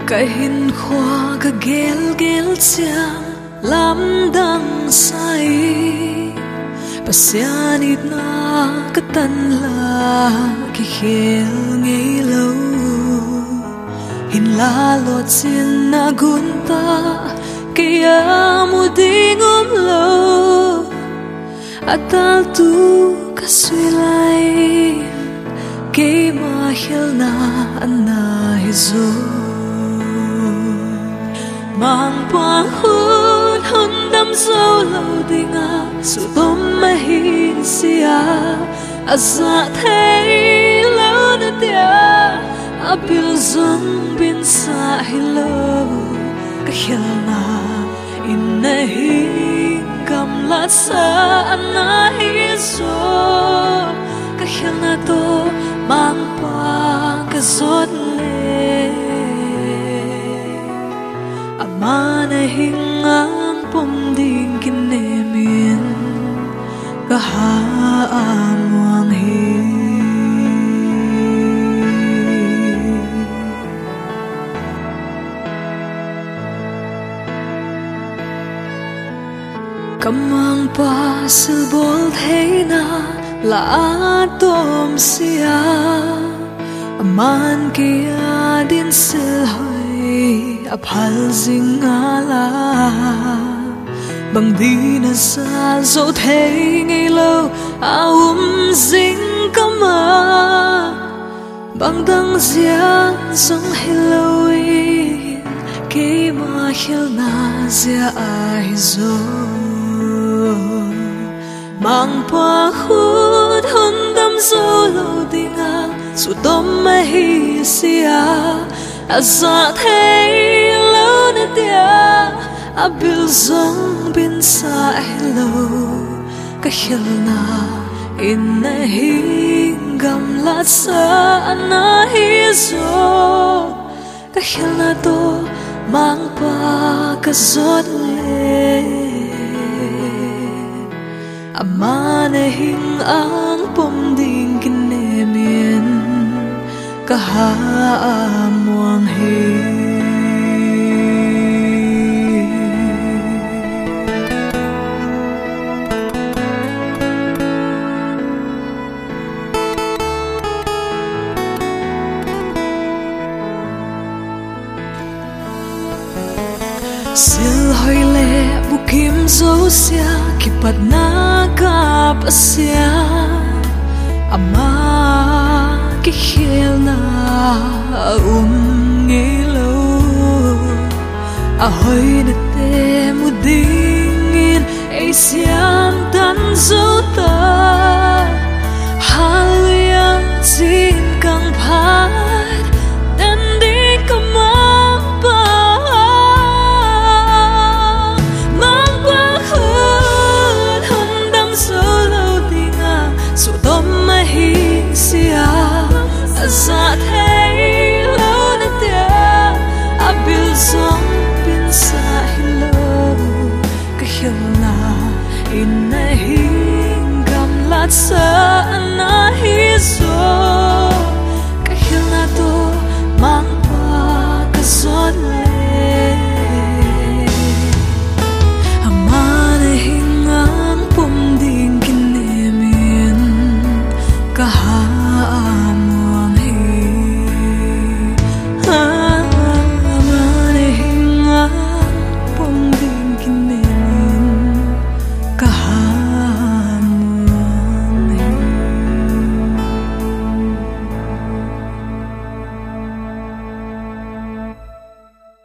cái hin khoa cái gel chang lam dang sai pasianit na katan la ki khel ngei lo hin la lo chin na gunta kia mu dingom lo atal tu kaswilai ke ma hel na anna hizo mang quang hôn hôn đắm dâu lâu dinga su tom ma hin sia asa thấy lâu na tia apil zong bin sa hello ka helna in na hi kam la sa na hi so ka helna to mang pa ka zot mana hingang pom ding kinemin kahaamwang hi kamang pa silbol thay na la tom sia aman kia din sil aphal zingala bang di na sa zo thay ngay lâu zing kama bang dang zia zong Halloween ke ma hil na zia ai zo mang pa khut hon dam zo lo dinga su tom ma hi sia asa thấy lâu na tia abil zong bin sa hello ka helna in na hingam la sa na hi zo ka helna to mang pa ka zot le amana hing ang pom ding kinemin kahaamwang hi sil hoi le bukim zo sia kipat na kap asia ama ki khel na ngei lo a hoi na te mu dingin ai siam tan zo ta hallelujah sin kang phat dan di kamang pa mang qua khut hon dam zo lo dinga su tom ma hi sia asa thấy lâu na tia abil zong bin sa hello ka helna in na hingam lat sa na hi zo